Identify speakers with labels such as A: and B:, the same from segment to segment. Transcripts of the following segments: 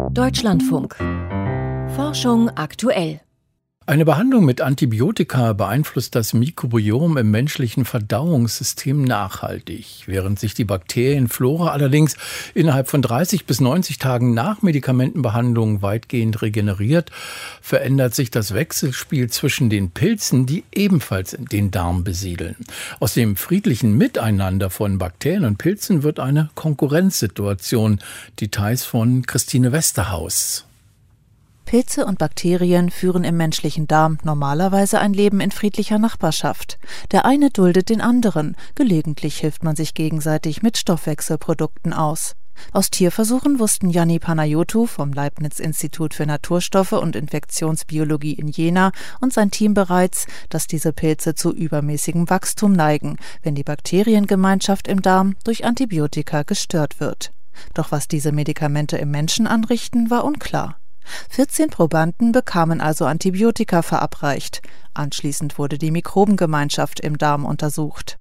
A: Deutschlandfunk. Forschung aktuell.
B: Eine Behandlung mit Antibiotika beeinflusst das Mikrobiom im menschlichen Verdauungssystem nachhaltig. Während sich die Bakterienflora allerdings innerhalb von 30 bis 90 Tagen nach Medikamentenbehandlung weitgehend regeneriert, verändert sich das Wechselspiel zwischen den Pilzen, die ebenfalls den Darm besiedeln. Aus dem friedlichen Miteinander von Bakterien und Pilzen wird eine Konkurrenzsituation. Details von Christine Westerhaus.
C: Pilze und Bakterien führen im menschlichen Darm normalerweise ein Leben in friedlicher Nachbarschaft. Der eine duldet den anderen, gelegentlich hilft man sich gegenseitig mit Stoffwechselprodukten aus. Aus Tierversuchen wussten Yanni Panayotou vom Leibniz-Institut für Naturstoffe und Infektionsbiologie in Jena und sein Team bereits, dass diese Pilze zu übermäßigem Wachstum neigen, wenn die Bakteriengemeinschaft im Darm durch Antibiotika gestört wird. Doch was diese Medikamente im Menschen anrichten, war unklar. 14 Probanden bekamen also Antibiotika verabreicht. Anschließend wurde die Mikrobengemeinschaft im Darm untersucht.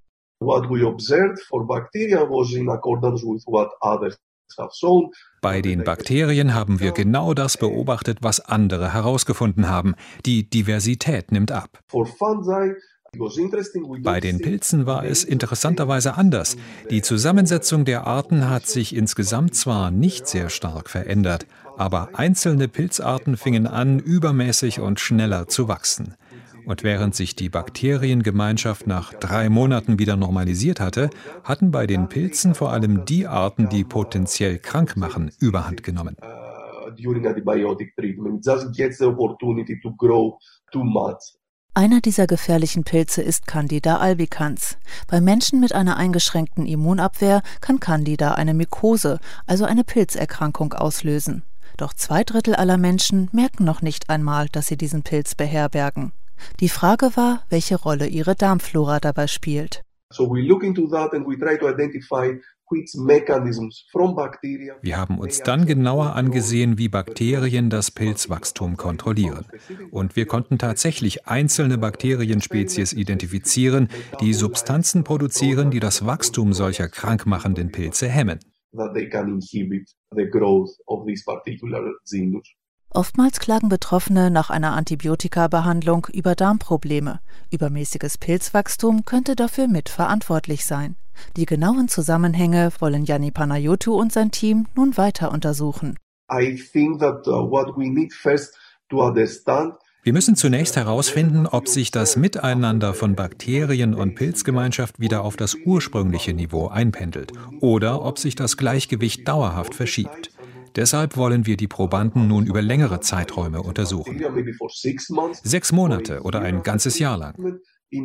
D: Bei den Bakterien haben wir genau das beobachtet, was andere herausgefunden haben. Die Diversität nimmt ab. Bei den Pilzen war es interessanterweise anders. Die Zusammensetzung der Arten hat sich insgesamt zwar nicht sehr stark verändert, aber einzelne Pilzarten fingen an, übermäßig und schneller zu wachsen. Und während sich die Bakteriengemeinschaft nach 3 Monaten wieder normalisiert hatte, hatten bei den Pilzen vor allem die Arten, die potenziell krank machen, Überhand genommen.
C: Einer dieser gefährlichen Pilze ist Candida albicans. Bei Menschen mit einer eingeschränkten Immunabwehr kann Candida eine Mykose, also eine Pilzerkrankung, auslösen. Doch 2/3 aller Menschen merken noch nicht einmal, dass sie diesen Pilz beherbergen. Die Frage war, welche Rolle ihre Darmflora dabei spielt.
D: Wir haben uns dann genauer angesehen, wie Bakterien das Pilzwachstum kontrollieren. Und wir konnten tatsächlich einzelne Bakterienspezies identifizieren, die Substanzen produzieren, die das Wachstum solcher krankmachenden Pilze hemmen.
C: Oftmals klagen Betroffene nach einer Antibiotika-Behandlung über Darmprobleme. Übermäßiges Pilzwachstum könnte dafür mitverantwortlich sein. Die genauen Zusammenhänge wollen Yanni Panayotou und sein Team nun weiter untersuchen.
D: Wir müssen zunächst herausfinden, ob sich das Miteinander von Bakterien und Pilzgemeinschaft wieder auf das ursprüngliche Niveau einpendelt oder ob sich das Gleichgewicht dauerhaft verschiebt. Deshalb wollen wir die Probanden nun über längere Zeiträume untersuchen. 6 Monate oder ein ganzes Jahr lang.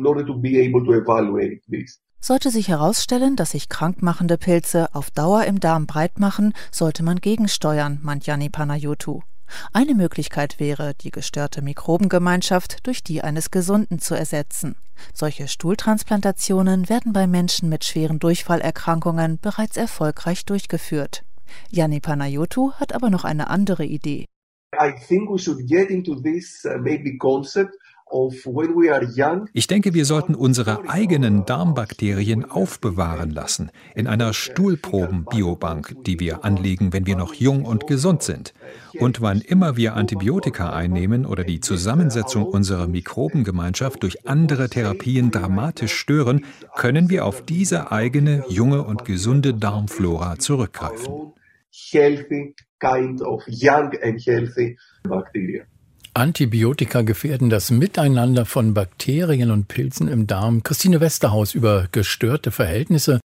C: Sollte sich herausstellen, dass sich krankmachende Pilze auf Dauer im Darm breit machen, sollte man gegensteuern, meint Yanni Panayotou. Eine Möglichkeit wäre, die gestörte Mikrobengemeinschaft durch die eines Gesunden zu ersetzen. Solche Stuhltransplantationen werden bei Menschen mit schweren Durchfallerkrankungen bereits erfolgreich durchgeführt. Yanni Panayotou hat aber noch eine andere Idee.
D: Ich denke, wir sollten unsere eigenen Darmbakterien aufbewahren lassen, in einer Stuhlproben-Biobank, die wir anlegen, wenn wir noch jung und gesund sind. Und wann immer wir Antibiotika einnehmen oder die Zusammensetzung unserer Mikrobengemeinschaft durch andere Therapien dramatisch stören, können wir auf diese eigene, junge und gesunde Darmflora zurückgreifen.
B: Antibiotika gefährden das Miteinander von Bakterien und Pilzen im Darm. Christine Westerhaus über gestörte Verhältnisse